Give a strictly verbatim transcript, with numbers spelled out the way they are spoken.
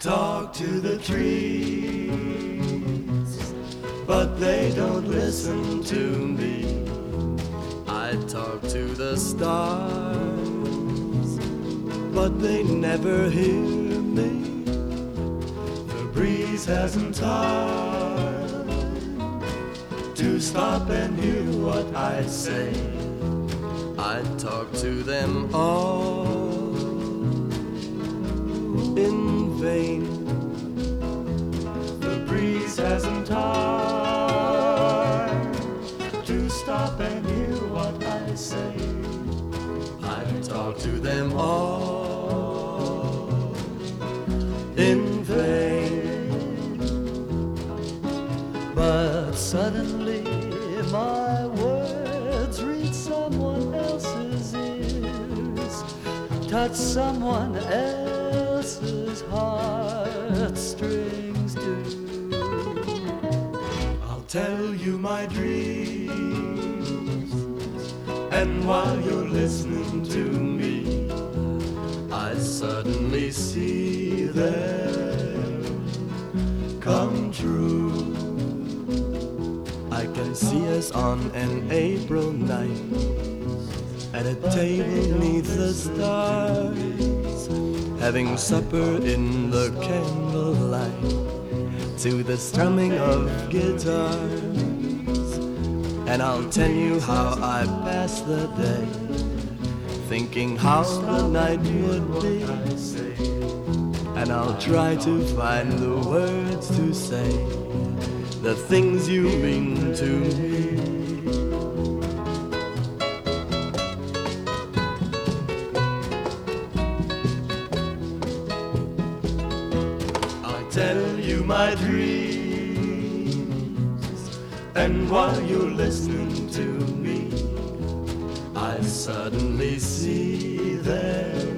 talk to the trees, but they don't listen to me. I talk to the stars, but they never hear me. The breeze hasn't time to stop and hear what I say. I talk to them all in vain. The breeze hasn't time to stop and hear what I say. I talk to them all in vain. But suddenly my words reach someone else's ears, touch someone else's heartstrings too. I'll tell you my dreams, and while you're listening to me, I suddenly see them come true. I can see us on an April night at a table neath the stars, having supper in the candlelight to the strumming of guitars. And I'll tell you how I passed the day, thinking how the night would be. And I'll try to find the words to say the things you mean to me. I'll tell you my dreams, and while you're listening to me, I suddenly see them